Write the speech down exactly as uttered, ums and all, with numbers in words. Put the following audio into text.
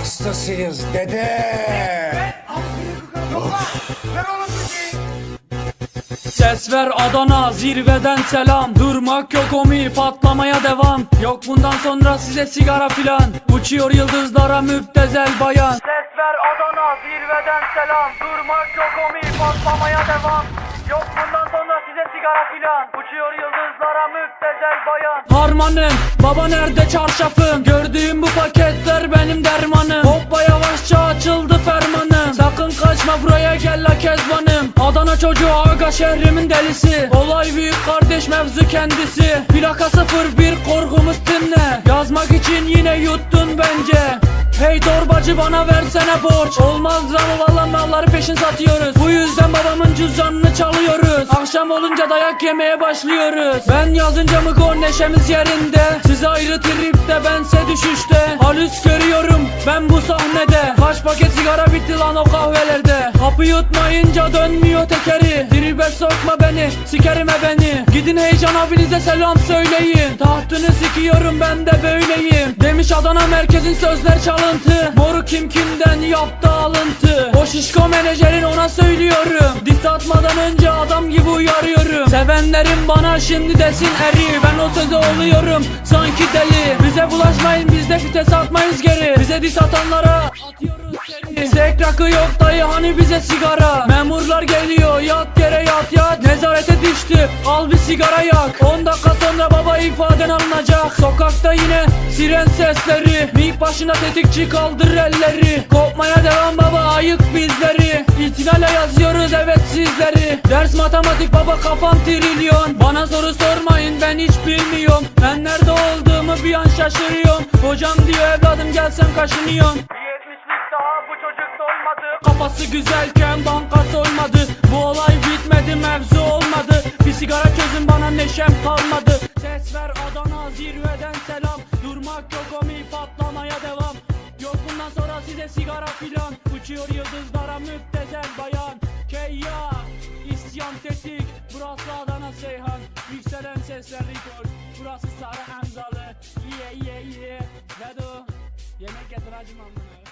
hastasıyız dede. Ses ver Adana, zirveden selam. Durmak yok omi, patlamaya devam. Yok bundan sonra size sigara filan. Uçuyor yıldızlara müptezel bayan. Ses ver Adana, zirveden selam. Durmak yok omi, patlamaya devam. Yok bundan sonra size sigara filan. Uçuyor yıldızlara müptezel bayan. Harmanım, baba nerede çarşafım? Gördüğüm bu paketler benim dermanım. Hoppa yavaşça açıldı fermanım. Sakın kaçma buraya gel la kezbanım. Adana çocuğu aga şehrimin delisi. Olay büyük kardeş mevzu kendisi. Plaka sıfır bir korkumuz dinle. Yazmak için yine yuttun bence. Hey torbacı bana versene borç. Olmaz ama valla malları peşin satıyoruz. Bu yüzden babamın cüzdanını çalıyoruz. Akşam olunca dayak yemeye başlıyoruz. Ben yazınca mı gol neşemiz yerinde. Siz ayrı tripte bense düşüşte. Halüs görüyorum ben bu sahnede. Kaç paket sigara bitti lan o kahvelerde. Hapı yutmayınca dönmüyor tekeri. Tribe sokma beni sikerime beni. Gidin heyecan abinize selam söyleyin. Tahtını sikiyorum ben de böyleyim. Demiş Adana merkezin sözler çalıntı. Moru kim kimden yaptı alıntı. O şişko menajerin ona söylüyorum. Diss atmadan önce adam gibi uyarıyorum. Sevenlerim bana şimdi desin eri. Ben o söze oluyorum sanki deli. Bize bulaşmayın biz de fites atmayız geri. Bize diss atanlara atıyoruz seri. Sek rakı yok dayı hani bize sigara. Memurlar geliyor yat yere yat yat. Nezarete düştü al bir sigara yak. On dakika sonra baba ifaden alınacak. Sokakta yine siren sesleri. Mik başına tetikçi kaldır elleri. Kopmaya devam baba ayık bizleri. İtinayla yazıyoruz evet sizleri. Ders matematik baba kafam trilyon. Bana soru sormayın ben hiç bilmiyorum. Ben nerede olduğumu bir an şaşırıyorum. Hocam diyor evladım gelsen kaşınıyorum. Yetmişlik daha bu çocuk dolmadı. Kafası güzelken banka soymadı. Bu olay bitmedi mevzu olmadı. Bir sigara çözün bana neşem kalmadı. Ses ver Adana zirveden selam. Durmak yok omi patlamaya devam. Yok bundan sonra size sigara filan. Uçuyor yıldızlara müptezel bayan. Keyya isyan tetik. Burası Adana Seyhan. Yükselen sesler rekord. Burası Sarı Emzalı. Yeah yeah yeah. Vedo yemek getir hacım amına.